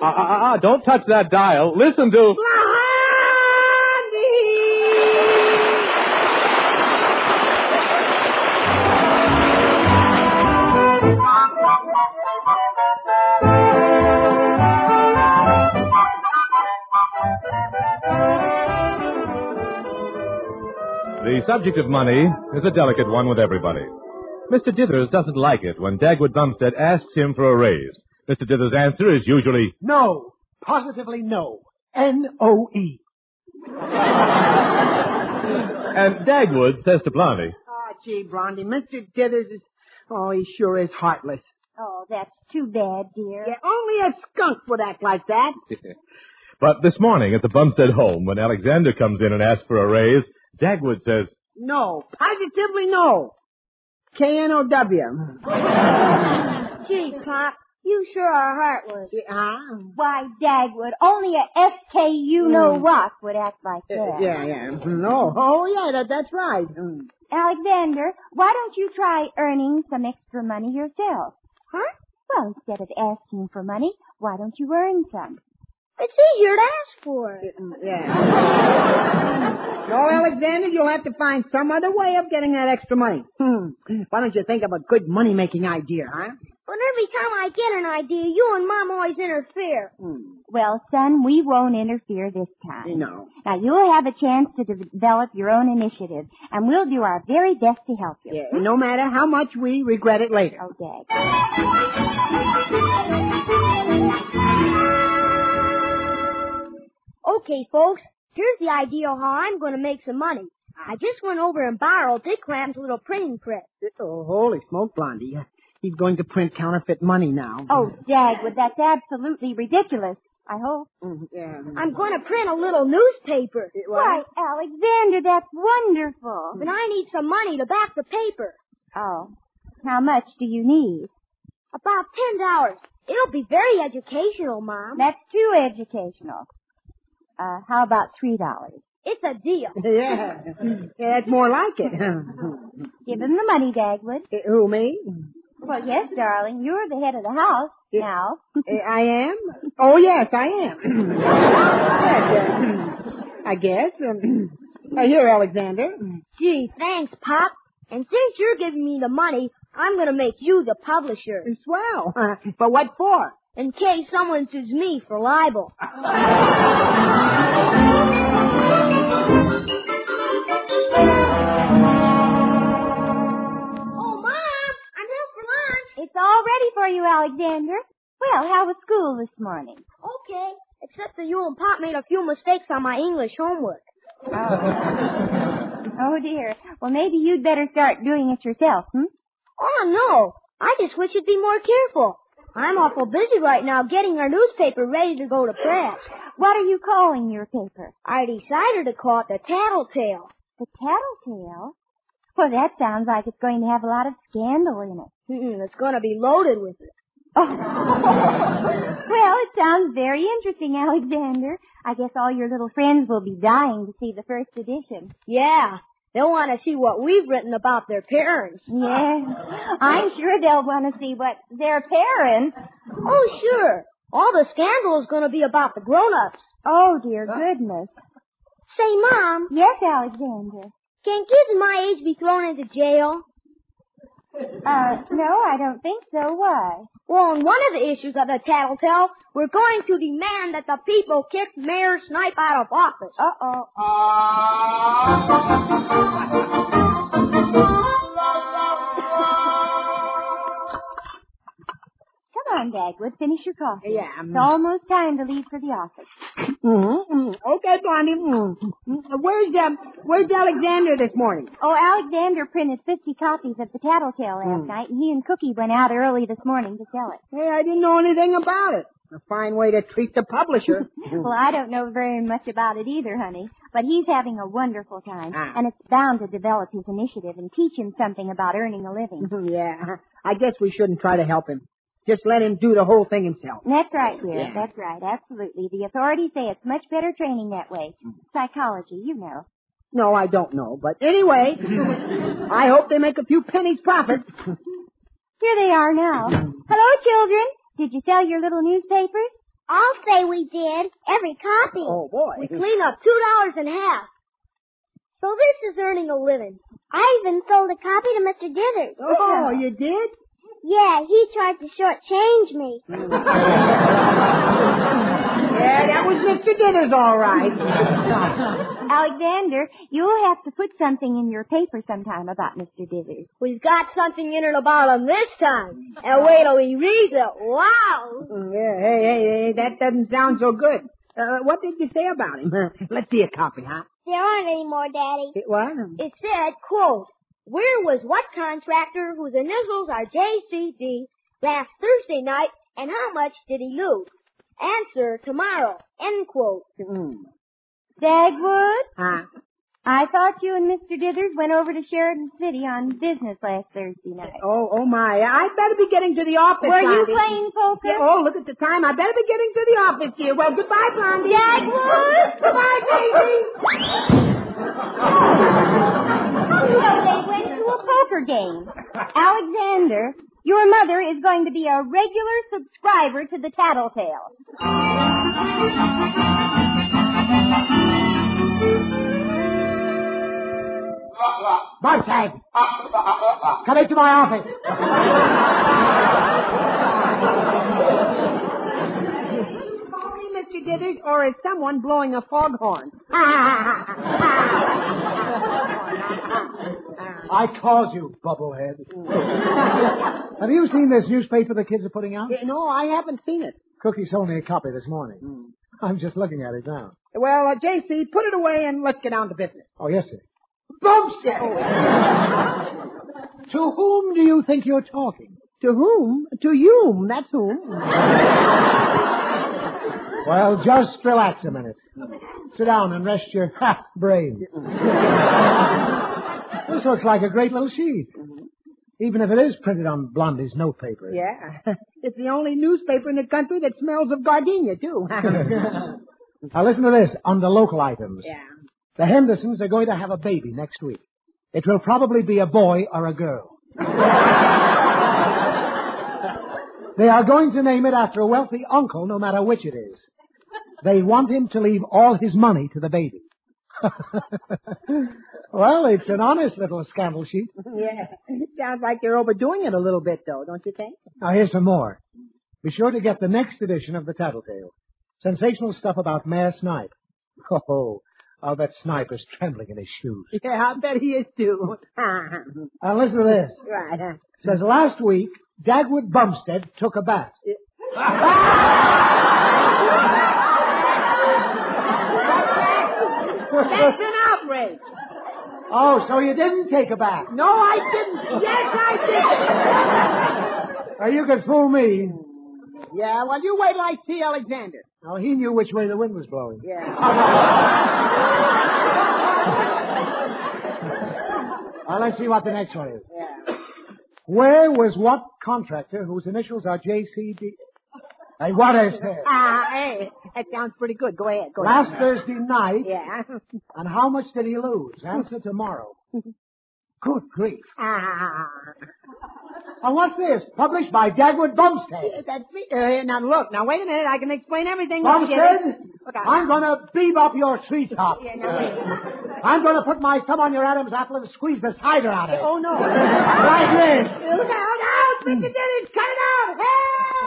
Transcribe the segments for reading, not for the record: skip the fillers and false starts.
Don't touch that dial. Listen to... The subject of money is a delicate one with everybody. Mr. Dithers doesn't like it when Dagwood Bumstead asks him for a raise. Mr. Dithers' answer is usually... No. Positively no. N-O-E. And Dagwood says to Blondie... Gee, Blondie, Mr. Dithers is... Oh, he sure is heartless. Oh, that's too bad, dear. Yeah, only a skunk would act like that. But this morning at the Bumstead home, when Alexander comes in and asks for a raise, Dagwood says... No. Positively no. K-N-O-W. Gee, Pop, you sure are heartless. Yeah. Why, Dagwood, only a S-K-you-know-what would act like that. Yeah. No. Oh, yeah, that's right. Alexander, why don't you try earning some extra money yourself? Huh? Well, instead of asking for money, why don't you earn some? It's easier to ask for it. Yeah. No, Alexander, you'll have to find some other way of getting that extra money. Why don't you think of a good money-making idea, huh? But every time I get an idea, you and Mom always interfere. Well, son, we won't interfere this time. No. Now, you'll have a chance to develop your own initiative, and we'll do our very best to help you. Yeah, no matter how much we regret it later. Oh, Dag. Okay, folks, here's the idea how I'm going to make some money. I just went over and borrowed Dick Clam's little printing press. Oh, holy smoke, Blondie. He's going to print counterfeit money now. Oh, Dagwood, that's absolutely ridiculous. I hope. Yeah. I'm going to print a little newspaper. Why, Alexander, that's wonderful. But I need some money to back the paper. Oh, how much do you need? About $10. It'll be very educational, Mom. That's too educational. How about $3? It's a deal. Yeah, that's more like it. Give him the money, Dagwood. Who, me? Well, yes, darling. You're the head of the house now. I am? Oh, yes, I am. I guess. Here, Alexander. Gee, thanks, Pop. And since you're giving me the money, I'm going to make you the publisher. Swell. But what for? In case someone sues me for libel. Oh, Mom, I'm here for lunch. It's all ready for you, Alexander. Well, how was school this morning? Okay, except that you and Pop made a few mistakes on my English homework. Oh, dear. Well, maybe you'd better start doing it yourself, Oh, no. I just wish you'd be more careful. I'm awful busy right now getting our newspaper ready to go to press. What are you calling your paper? I decided to call it the Tattletale. The Tattletale? Well, that sounds like it's going to have a lot of scandal in it. It's going to be loaded with it. Oh. Well, it sounds very interesting, Alexander. I guess all your little friends will be dying to see the first edition. Yeah. They'll want to see what we've written about their parents. Yeah. I'm sure they'll want to see what their parents. Oh, sure. All the scandal is going to be about the grown-ups. Oh, dear goodness. Say, Mom. Yes, Alexander. Can kids my age be thrown into jail? No, I don't think so. Why? Well, on one of the issues of the Tattletale, we're going to demand that the people kick Mayor Snipe out of office. Uh-oh. Come on, Dagwood, finish your coffee. Yeah. It's almost time to leave for the office. Okay, Blondie. Where's Alexander this morning? Oh, Alexander printed 50 copies of the Tattletale last night, and he and Cookie went out early this morning to sell it. Hey, I didn't know anything about it. A fine way to treat the publisher. Well, I don't know very much about it either, honey, but he's having a wonderful time, and it's bound to develop his initiative and teach him something about earning a living. Yeah, I guess we shouldn't try to help him. Just let him do the whole thing himself. That's right, dear. Yeah. That's right. Absolutely. The authorities say it's much better training that way. Psychology, you know. No, I don't know. But anyway, I hope they make a few pennies profit. Here they are now. Hello, children. Did you sell your little newspapers? I'll say we did. Every copy. Oh, boy. We clean up $2.50. So this is earning a living. I even sold a copy to Mr. Dithers. Oh, you did? Yeah, he tried to shortchange me. Yeah, that was Mr. Dithers, all right. Alexander, you'll have to put something in your paper sometime about Mr. Dithers. We've got something in it about him this time. And wait till he reads it. Wow! Yeah, hey, that doesn't sound so good. What did you say about him? Let's see a copy, huh? There aren't any more, Daddy. What? It said, quote, where was what contractor whose initials are JCD last Thursday night and how much did he lose? Answer tomorrow. End quote. Dagwood? Huh? I thought you and Mr. Dithers went over to Sheridan City on business last Thursday night. Oh, my. I better be getting to the office, Were you Blondie. playing poker? Yeah, oh, look at the time. I better be getting to the office here. Well, goodbye, Blondie. Dagwood? Goodbye, Daisy. So they went to a poker game. Alexander, your mother is going to be a regular subscriber to the Tattletale. Bumstead! Come into my office. Mr. Dithers, or is someone blowing a foghorn? I called you, bubblehead. Have you seen this newspaper the kids are putting out? No, I haven't seen it. Cookie sold me a copy this morning. I'm just looking at it now. Well, J.C., put it away and let's get down to business. Oh, yes, sir. Bumstead! To whom do you think you're talking? To whom? To you. That's whom. Well, just relax a minute. Sit down and rest your brain. This looks like a great little sheet. Even if it is printed on Blondie's notepaper. Yeah. It's the only newspaper in the country that smells of gardenia, too. Now listen to this on the local items. Yeah. The Hendersons are going to have a baby next week. It will probably be a boy or a girl. They are going to name it after a wealthy uncle, no matter which it is. They want him to leave all his money to the baby. Well, it's an honest little scandal sheet. Yeah. Sounds like they're overdoing it a little bit, though, don't you think? Now, here's some more. Be sure to get the next edition of the Tattletale. Sensational stuff about Mayor Snipe. Oh, I'll bet Snipe is trembling in his shoes. Yeah, I bet he is, too. Now, listen to this. Right. It says, last week, Dagwood Bumstead took a bath. That's an outrage. Oh, so you didn't take a bath? No, I didn't. Yes, I did. Or you could fool me. Yeah, well, you wait till I see Alexander. Now, he knew which way the wind was blowing. Yeah. Now, let's see what the next one is. Yeah. Where was what contractor whose initials are JCD? Hey, what is this? Hey, that sounds pretty good. Go ahead. Last Thursday night. Yeah. And how much did he lose? Answer tomorrow. Good grief. And what's this? Published by Dagwood Bumstead. That's me. Now, look. Now, wait a minute. I can explain everything. Bumstead, Okay. I'm going to beat up your treetop. Yeah, now, wait. I'm going to put my thumb on your Adam's apple and squeeze the cider out of it. Oh, no. Like this. Look out. Mr. Dillard, cut it out. Help!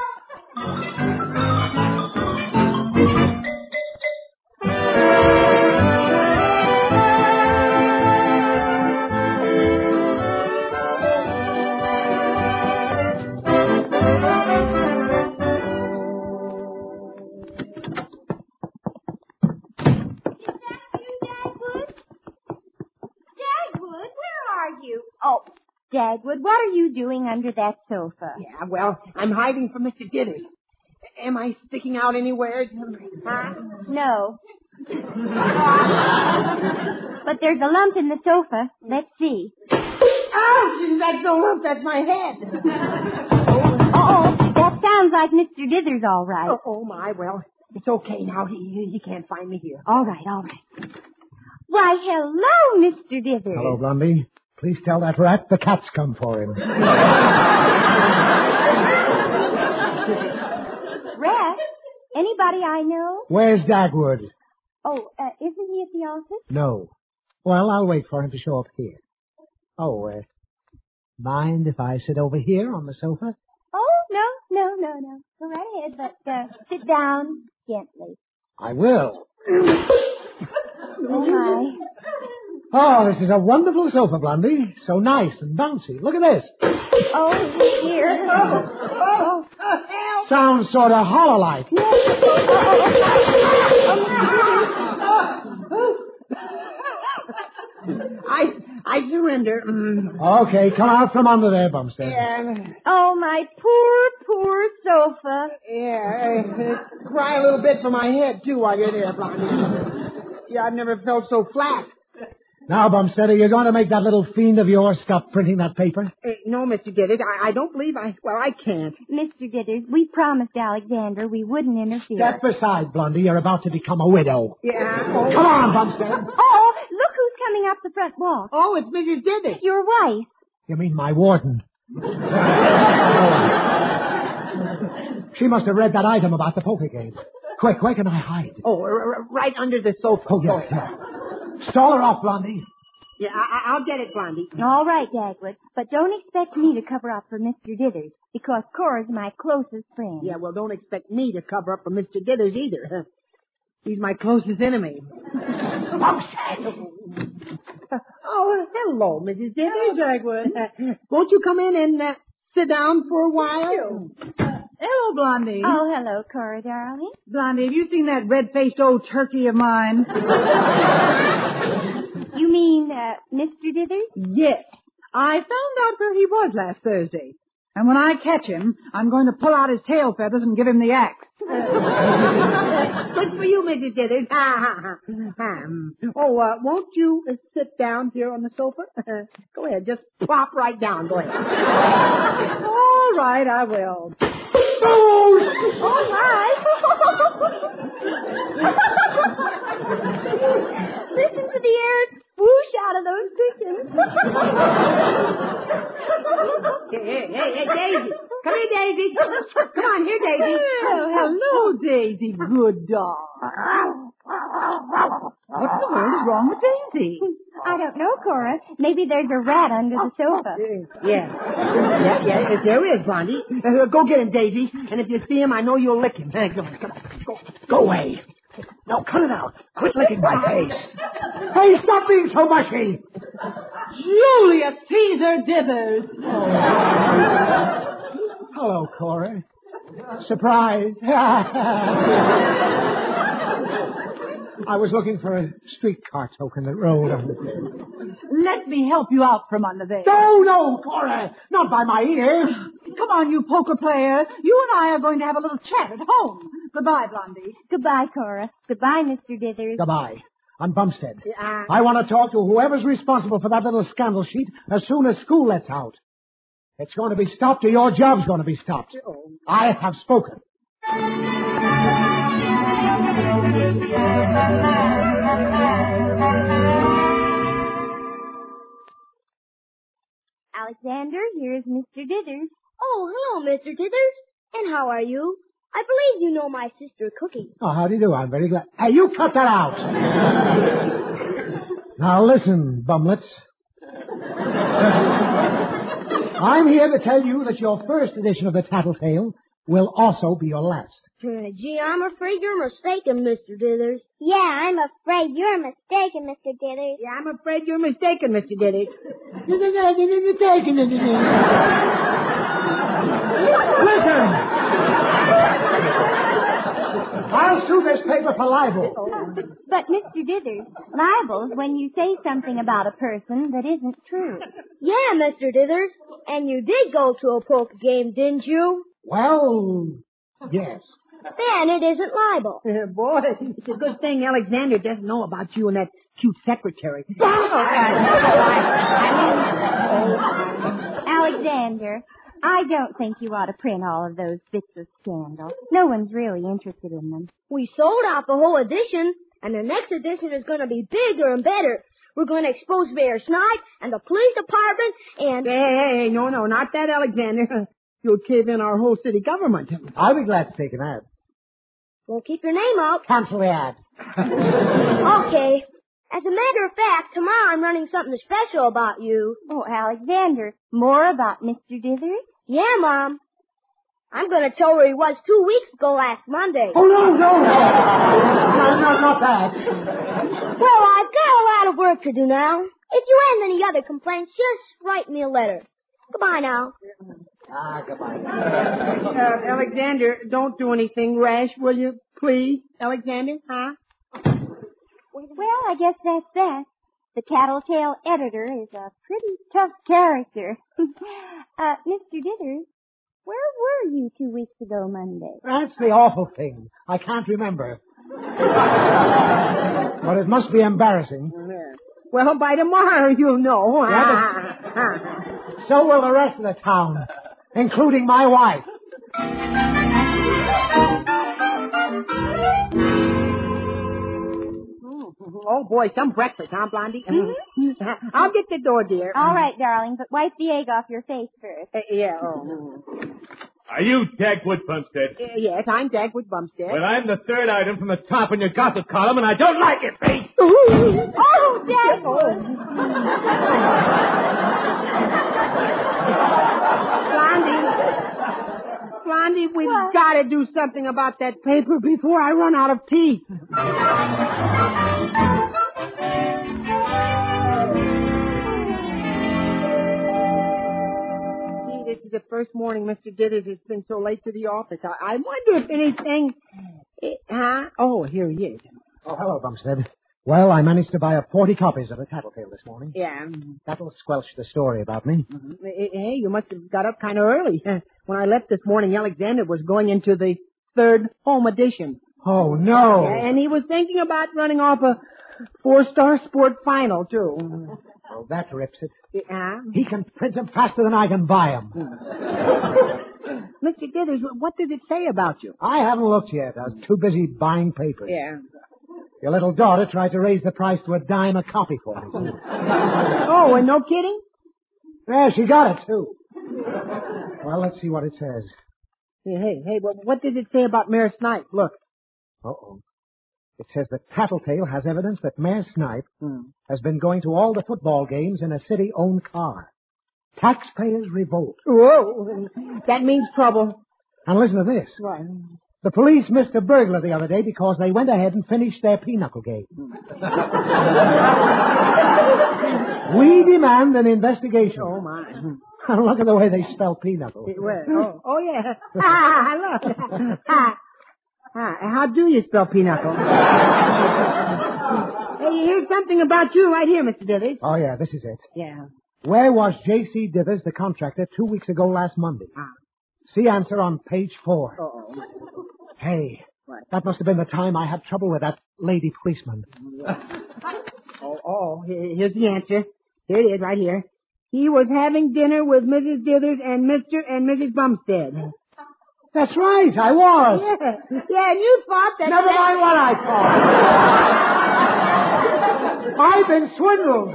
Oh, Dagwood, what are you doing under that sofa? Yeah, well, I'm hiding from Mr. Dithers. Am I sticking out anywhere? Huh? No. But there's a lump in the sofa. Let's see. Oh, that's no lump. That's my head. Oh, that sounds like Mr. Dithers, all right. Oh, my. Well, it's okay now. He can't find me here. All right. Why, hello, Mr. Dithers. Hello, Blondie. Please tell that rat the cat's come for him. Rat? Anybody I know? Where's Dagwood? Oh, isn't he at the office? No. Well, I'll wait for him to show up here. Oh, mind if I sit over here on the sofa? Oh, no. Go right ahead, but sit down gently. I will. Oh, my. Oh, this is a wonderful sofa, Blondie. So nice and bouncy. Look at this. Oh, dear. Oh, Sounds sort of hollow-like. I surrender. Okay, come out from under there, Bumstead. Yeah. Oh, my poor sofa. Yeah, cry a little bit for my head, too, while you're there, Blondie. Yeah, I've never felt so flat. Now, Bumstead, are you going to make that little fiend of yours stop printing that paper? No, Mr. Dithers, I don't believe I can't. Mr. Dithers, we promised Alexander we wouldn't interfere. Step aside, Blondie. You're about to become a widow. Yeah. Come on, Bumstead. Oh, look who's coming up the front walk. Oh, it's Mrs. Dithers. Your wife. You mean my warden? She must have read that item about the poker game. Quick, where can I hide? Oh, right under the sofa. Oh, yeah. Stall her off, Blondie. Yeah, I'll get it, Blondie. All right, Dagwood, but don't expect me to cover up for Mr. Dithers, because Cora's my closest friend. Yeah, well, don't expect me to cover up for Mr. Dithers either. He's my closest enemy. Oh, hello, Mrs. Dithers. Hello, Dagwood. Won't you come in and sit down for a while? Hello, Blondie. Oh, hello, Cora, darling. Blondie, have you seen that red-faced old turkey of mine? You mean, Mr. Dithers? Yes. I found out where he was last Thursday. And when I catch him, I'm going to pull out his tail feathers and give him the axe. Good for you, Mrs. Dithers. Won't you sit down here on the sofa? Go ahead, just plop right down. Go ahead. All right, I will. Oh, my. Listen to the air swoosh out of those cushions. Hey, Daisy. Come here, Daisy. Come on, here, Daisy. Oh, hello, Daisy. Good dog. What in the world is wrong with Daisy? I don't know, Cora. Maybe there's a rat under the sofa. Yeah, there is, Blondie. Go get him, Daisy. And if you see him, I know you'll lick him. Go away. No, cut it out. Quit licking my face. Hey, stop being so mushy. Julius Caesar Dithers. Hello, Cora. Surprise. I was looking for a streetcar token that rolled on the... Let me help you out from under there. No, Cora. Not by my ear. Come on, you poker player. You and I are going to have a little chat at home. Goodbye, Blondie. Goodbye, Cora. Goodbye, Mr. Dithers. Goodbye. I'm Bumstead. I want to talk to whoever's responsible for that little scandal sheet as soon as school lets out. It's going to be stopped or your job's going to be stopped. I have spoken. Alexander, here's Mr. Dithers. Oh, hello, Mr. Dithers. And how are you? I believe you know my sister Cookie. Oh, how do you do? I'm very glad. Hey, you cut that out. Now listen, bumlets. I'm here to tell you that your first edition of the Tattletale will also be your last. Gee, I'm afraid you're mistaken, Mr. Dithers. Yeah, I'm afraid you're mistaken, Mr. Dithers. Yeah, I'm afraid you're mistaken, Mr. Dithers. Listen! I'll sue this paper for libel. But, Mr. Dithers, libel's when you say something about a person that isn't true. Yeah, Mr. Dithers. And you did go to a poker game, didn't you? Well, yes. Then it isn't libel. Boy, it's a good thing Alexander doesn't know about you and that cute secretary. Alexander, I don't think you ought to print all of those bits of scandal. No one's really interested in them. We sold out the whole edition, and the next edition is going to be bigger and better. We're going to expose Mayor Snipe and the police department and... Hey, no, not that, Alexander. You'll cave in our whole city government. I'll be glad to take an ad. Won't keep your name out. Cancel the ad. Okay. As a matter of fact, tomorrow I'm running something special about you. Oh, Alexander, more about Mr. Dithers? Yeah, Mom. I'm going to tell her he was 2 weeks ago last Monday. Oh, no. No, not that. Well, I've got a lot of work to do now. If you have any other complaints, just write me a letter. Goodbye now. Goodbye. Alexander, don't do anything rash, will you? Please, Alexander, huh? Well, I guess that's that. The Tattletale editor is a pretty tough character. Mr. Dithers, where were you 2 weeks ago Monday? That's the awful thing. I can't remember. But it must be embarrassing. Well, by tomorrow you'll know. So will the rest of the town, including my wife. Oh, boy, some breakfast, huh, Blondie? Mm-hmm. I'll get the door, dear. All right, darling, but wipe the egg off your face first. Yeah, Are you Dagwood Bumstead? Yes, I'm Dagwood Bumstead. Well, I'm the third item from the top in your gossip column, and I don't like it, Pete! Oh, Dagwood! Blondie, we've got to do something about that paper before I run out of teeth. This is the first morning Mr. Dithers has been so late to the office. I wonder if anything... Huh? Oh, here he is. Oh, hello, Bumstead. Well, I managed to buy up 40 copies of the Tattletale this morning. Yeah. That'll squelch the story about me. Mm-hmm. Hey, you must have got up kind of early. When I left this morning, Alexander was going into the third home edition. Oh, no. Yeah, and he was thinking about running off a 4-star sport final, too. Oh, that rips it. Yeah. He can print them faster than I can buy them. Mr. Dithers, what does it say about you? I haven't looked yet. I was too busy buying papers. Yeah. Your little daughter tried to raise the price to $0.10 a copy for me. Oh, and no kidding? Yeah, she got it, too. Well, let's see what it says. Hey, what does it say about Mayor Snipe? Look. Uh-oh. It says that Tattletale has evidence that Mayor Snipe has been going to all the football games in a city-owned car. Taxpayers revolt. Whoa, that means trouble. And listen to this. What? The police missed a burglar the other day because they went ahead and finished their pinochle game. We demand an investigation. Oh, my. Look at the way they spell pinochle. Oh, yeah. Look. How do you spell pinochle? Hey, here's something about you right here, Mr. Dithers. Oh, yeah, this is it. Yeah. Where was J.C. Dithers, the contractor, 2 weeks ago last Monday? See answer on page 4. Uh-oh. Hey, what? That must have been the time I had trouble with that lady policeman. Here's the answer. Here it is, right here. He was having dinner with Mrs. Dithers and Mr. and Mrs. Bumstead. That's right, I was. Yeah, and you thought that... Never mind what I thought. I've been swindled.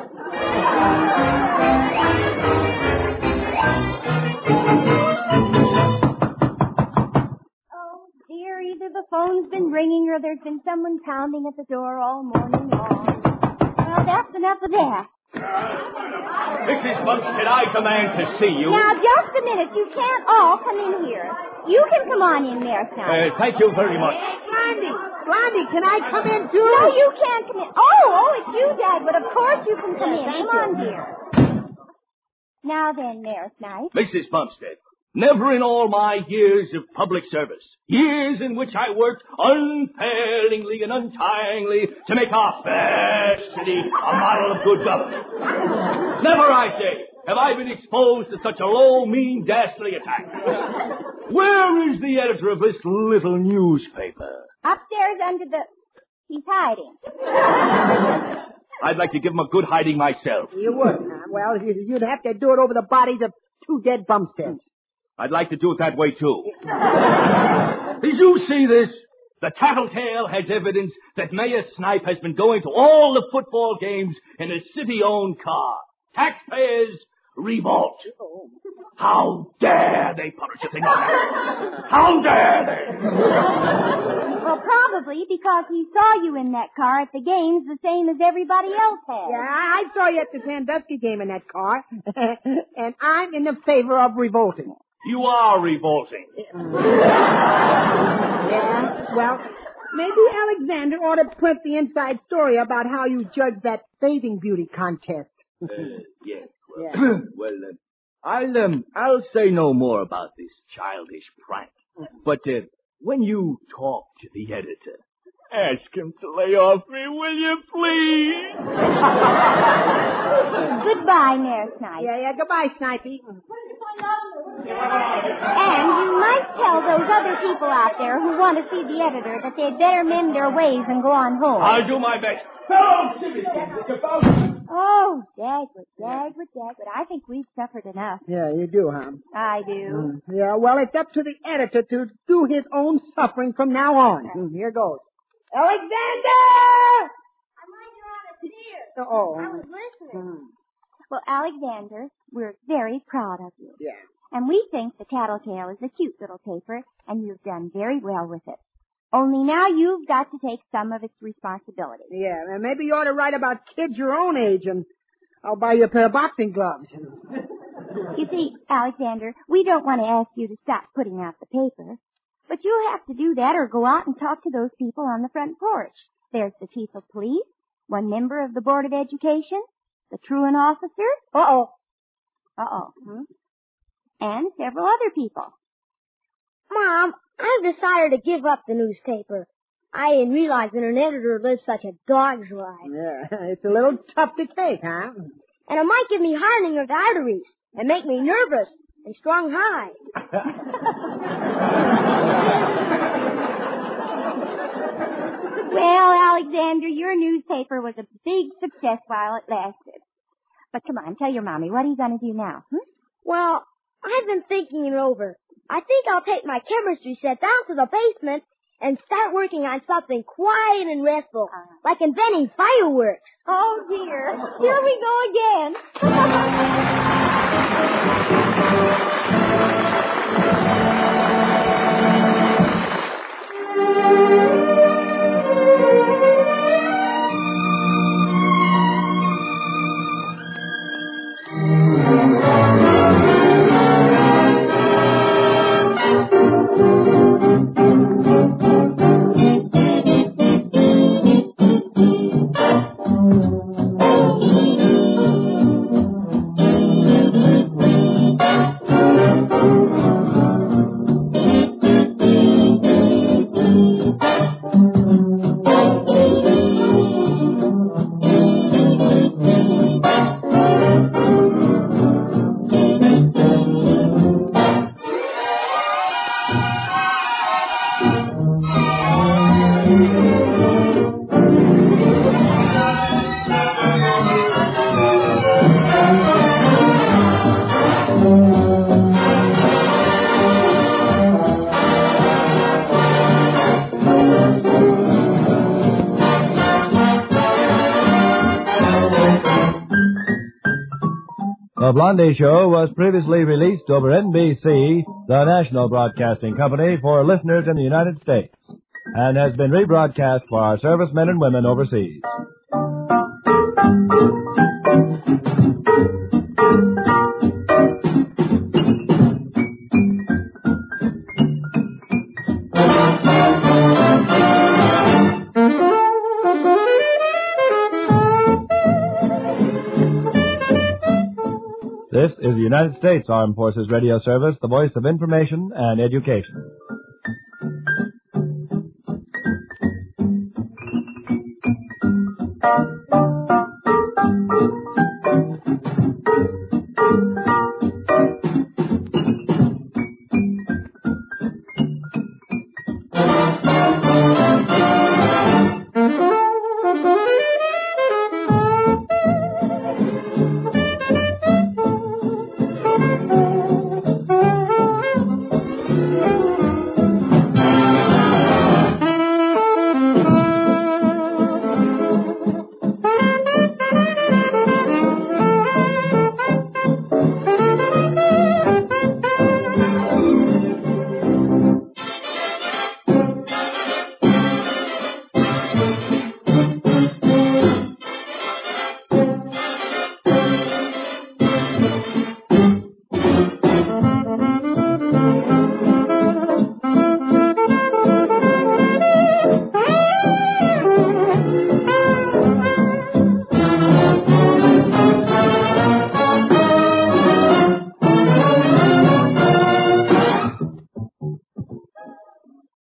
Oh, dear, either the phone's been ringing or there's been someone pounding at the door all morning long. Well, that's enough of that. Mrs. Bumstead, I demand to see you. Now, just a minute. You can't all come in here. You can come on in there, son. Thank you very much. Blondie, can I come in too? No, you can't come in. Oh, it's you, Dad, but of course you can come in. Come on, dear. Now then, Mayor Snipe. Mrs. Bumstead, never in all my years of public service, years in which I worked unfailingly and untiringly to make our fair city a model of good government, never, I say, have I been exposed to such a low, mean, dastardly attack. Where is the editor of this little newspaper? Upstairs under the... He's hiding. I'd like to give him a good hiding myself. You would. Well, you'd have to do it over the bodies of 2 dead Bumsteads. I'd like to do it that way, too. Did you see this? The Tattletale has evidence that Mayor Snipe has been going to all the football games in a city-owned car. Taxpayers revolt. How dare they publish a thing like that? How dare they? Well, likely because he saw you in that car at the games the same as everybody else has. Yeah, I saw you at the Sandusky game in that car. And I'm in the favor of revolting. You are revolting. Yeah, well, maybe Alexander ought to print the inside story about how you judged that bathing beauty contest. Yes. Well, I'll say no more about this childish prank. But when you talk to the editor, ask him to lay off me, will you please? Goodbye, Mayor Snipe. Yeah, goodbye, Snipey. And you might tell those other people out there who want to see the editor that they'd better mend their ways and go on home. I'll do my best. Fellow citizens, it's about... Oh, Dagwood. I think we've suffered enough. Yeah, you do, huh? I do. Yeah, well, it's up to the editor to do his own suffering from now on. Here goes. Alexander! I might have on a tear. Uh-oh. I was listening. Well, Alexander, we're very proud of you. Yeah. And we think the Tattletale is a cute little paper, and you've done very well with it. Only now you've got to take some of its responsibility. Yeah, and maybe you ought to write about kids your own age, and I'll buy you a pair of boxing gloves. You see, Alexander, we don't want to ask you to stop putting out the paper, but you'll have to do that or go out and talk to those people on the front porch. There's the chief of police, one member of the Board of Education, the truant officer. Uh-oh. And several other people. Mom, I've decided to give up the newspaper. I didn't realize that an editor lives such a dog's life. Yeah, it's a little tough to take, huh? And it might give me hardening of the arteries and make me nervous and strung high. Well, Alexander, your newspaper was a big success while it lasted. But come on, tell your mommy, what are you going to do now? Well, I've been thinking it over. I think I'll take my chemistry set down to the basement and start working on something quiet and restful, like inventing fireworks. Oh, dear. Here we go again. The Blondie Show was previously released over NBC, the national broadcasting company for listeners in the United States, and has been rebroadcast for our servicemen and women overseas. This is the United States Armed Forces Radio Service, the voice of information and education.